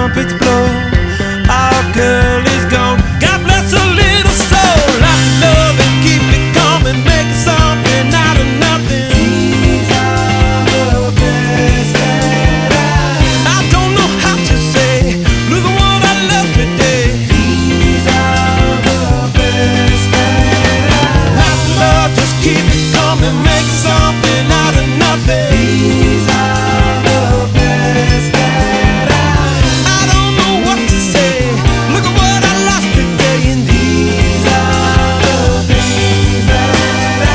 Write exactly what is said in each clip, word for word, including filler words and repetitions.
trumpets blow. Our girl is gone. God bless her little soul. Lots of love and keep it coming, make something out of nothing. These are the best that I. I don't know how to say. Look at what I love today. These are the best that I. Lots of love, just keep it coming, make something out of nothing. These are the best that I. I don't know what to say. Look at what I lost today, and these are the things that I.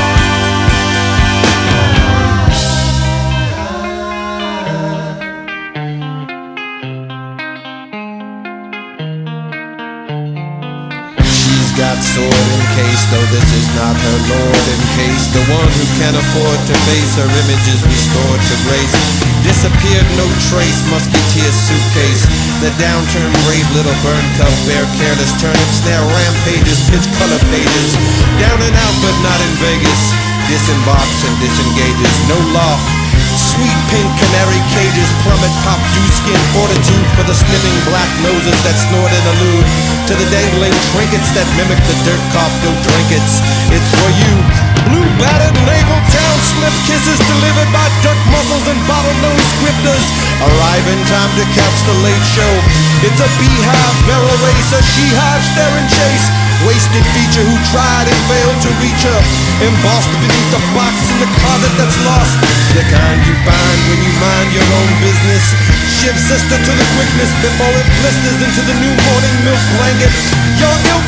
She's got sword encased, though this is not her lord encased. The one who can afford to face her image is restored to grace. Disappeared, no trace, musketeer suitcase. The downturned brave little burn cup, bear careless turnip snare rampages, pitch color pages. Down and out but not in Vegas. Disembarks and disengages, no loft. Sweet pink canary cages, plummet pop dew skin fortitude for the sniffing black noses that snort and allude to the dangling trinkets that mimic the dirt cough go trinkets. It's for you. Blue battered naval town slip kisses delivered by dirt muscles and bottlenose grifters. Arrive in time to catch the late show. It's a beehive barrel race, a she-hive stare and chase. Wasted feature who tried and failed to reach her. Embossed beneath the box in the closet that's lost. The kind you find when you mind your own business. Shift sister to the quickness before it blisters into the new morning milk blanket. Your ilk